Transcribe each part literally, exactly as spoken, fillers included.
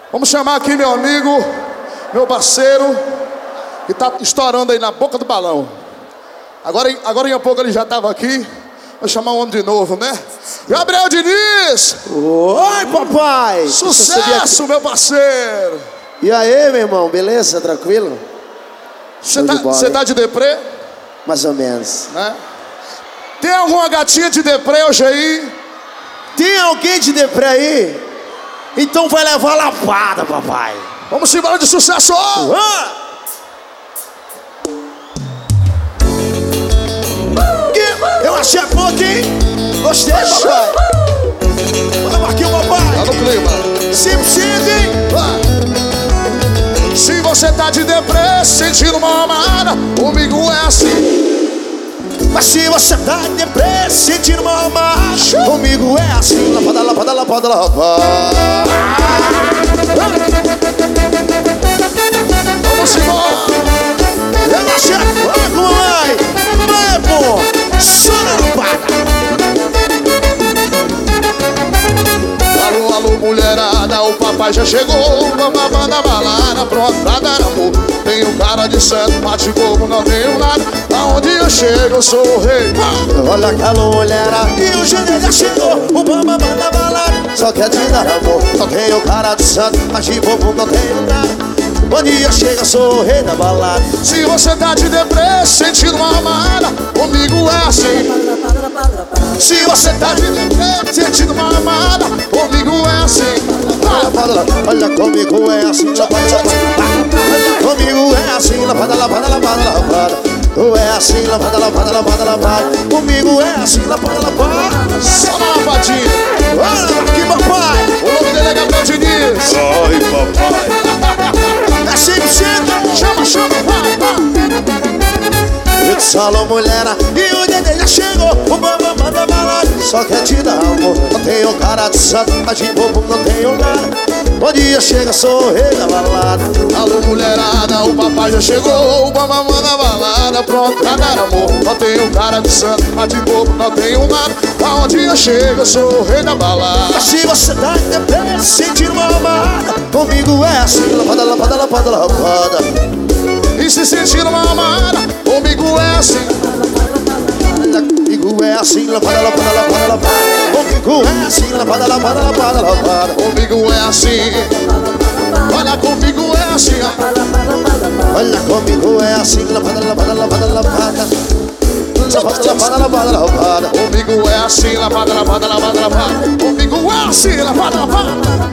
Vamos chamar aqui meu amigo, meu parceiro, que tá estourando aí na boca do balão. Agora, agora em pouco ele já tava aqui. Vou chamar o homem de novo, né? Gabriel Diniz! Oi, papai! Sucesso, meu parceiro! E aí, meu irmão, beleza? Tranquilo? Você tá, de tá de deprê? Mais ou menos. Né? Tem alguma gatinha de deprê hoje aí? Tem alguém de deprê aí? Então vai levar lapada, papai. Vamos embora de sucesso! Uhum. Eu achei a pouco, hein? Gostei, papai. Bora, Marquinhos, papai. Tá no clima. cem por cento, hein? Se você tá de deprê, sentindo uma amada, comigo é assim. Mas se você tá de deprê, sentindo uma amada, comigo é assim. Lapada, lapada, lapada, lapada. Vamos embora. Eu achei a pouco, mamãe. Vai, pô. Só na lapada. Alô, alô, mulherada, o papai já chegou. Vamos banda balada, pronto pra dar amor. Tenho cara de santo, bate fogo, não tenho nada. Aonde eu chego, eu sou o rei. Olha aquela mulherada, e o Júnior já chegou. O bamba banda balada, só quer te dar amor. Não tenho cara de santo, mas de bobo não tenho nada. Onde eu chego, eu sou o rei da balada. Se você tá de deprê, sentindo uma amada, comigo é assim. Se você tá de deprê, sentindo uma amada, comigo é assim. Olha comigo é assim, lapada, lapada. Olha comigo é assim, lapada, lapada, lapada, lapada. Tu é assim, lapada, lapada, lapada, lapada. Comigo é assim, lapada, lapada. Só uma lavadinha. Olha aqui, papai. O nome dele é Gabriel Diniz. Ai, papai. É cem por cento. Chama, chama, vai, vai. Eu te falo, mulher, e o Dedê já chegou. O bamba manda balada, só quer te dar amor. Não tenho cara de santo, mas de bobo não tenho nada. Onde eu chego, eu sou o rei da balada. Alô, mulherada, o papai já chegou. O bamba manda balada, pronto pra dar amor. Não tenho cara de santo, mas de bobo não tenho nada. Aonde eu chego, eu sou o rei da balada. Mas se você tá em depressa, sentindo uma amada, comigo é assim, lapada, lapada, lapada, lapada. E se sentindo uma amada, comigo é assim. Comigo é assim, lapada, lapada, lapada, lapada. Comigo é assim, lapada, lapada, lapada, lapada. Comigo é assim. Olha, comigo é assim. Olha, comigo é assim, lapada, lapada, lapada, lapada. Lapada, lapada, lapada, lapada. Comigo é assim, lapada, lapada, lapada, lapada. Comigo é assim, lapada, lapada.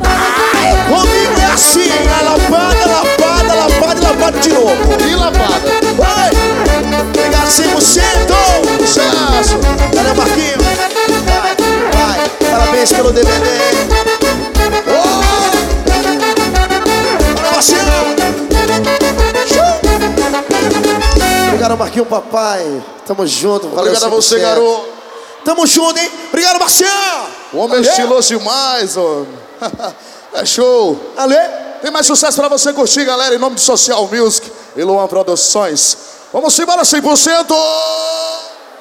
Comigo é assim, a lapada, lapada, lapada, lapada de novo. E lapada. Vai! Obrigado cem por cento! Sucesso! Cadê o Marquinhos? Vai, vai! Parabéns pelo D V D! Oh! Bora, Marcinho! Obrigado, Marquinhos, papai! Tamo junto, valeu. Obrigado a você, garoto! Tamo junto, hein? Obrigado, Marcinho! O homem é estiloso demais, homem! É show! Alê! Tem mais sucesso pra você curtir, galera, em nome de Social Music e Luan Produções. Vamos embora cem por cento!